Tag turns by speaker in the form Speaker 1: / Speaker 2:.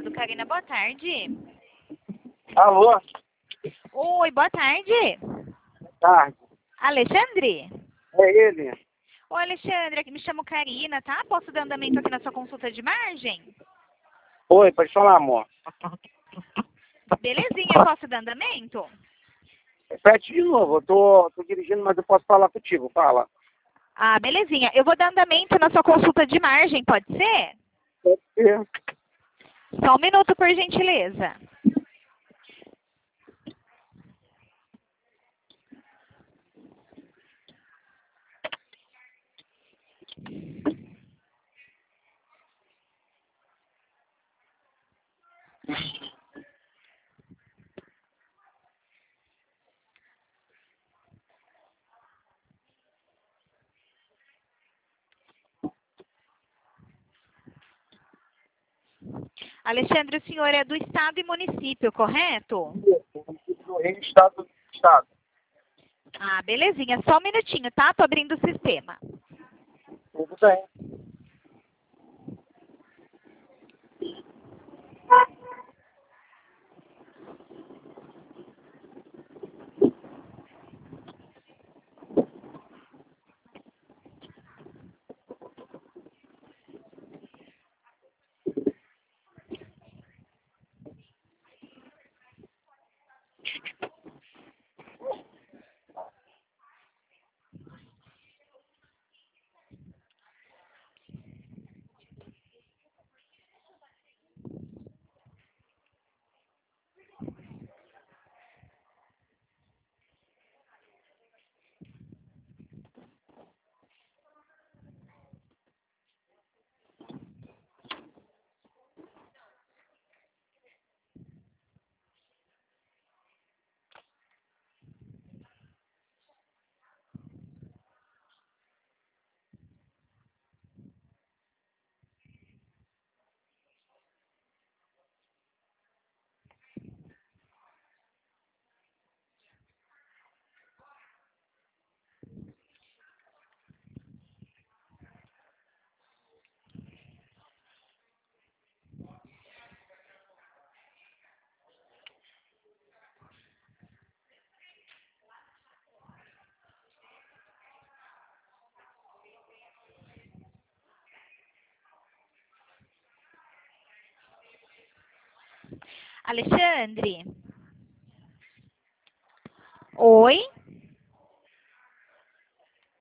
Speaker 1: chamado Karina. Boa tarde.
Speaker 2: Alô?
Speaker 1: Oi, boa tarde.
Speaker 2: Tarde.
Speaker 1: Alexandre?
Speaker 2: É ele?
Speaker 1: Ô, Alexandre, aqui me chamo Karina, tá? Posso dar andamento aqui na sua consulta de margem?
Speaker 2: Oi, pode falar, amor.
Speaker 1: Belezinha, posso dar andamento?
Speaker 2: Repete de novo, eu tô dirigindo, mas eu posso falar contigo, fala.
Speaker 1: Ah, belezinha. Eu vou dar andamento na sua consulta de margem, pode ser?
Speaker 2: Pode ser.
Speaker 1: Só um minuto, por gentileza. Alexandre, o senhor é do estado e município, correto?
Speaker 2: Município do Rio, estado do estado.
Speaker 1: Ah, belezinha. Só um minutinho, tá? Tô abrindo o sistema.
Speaker 2: Tudo bem.
Speaker 1: Alexandre? Oi?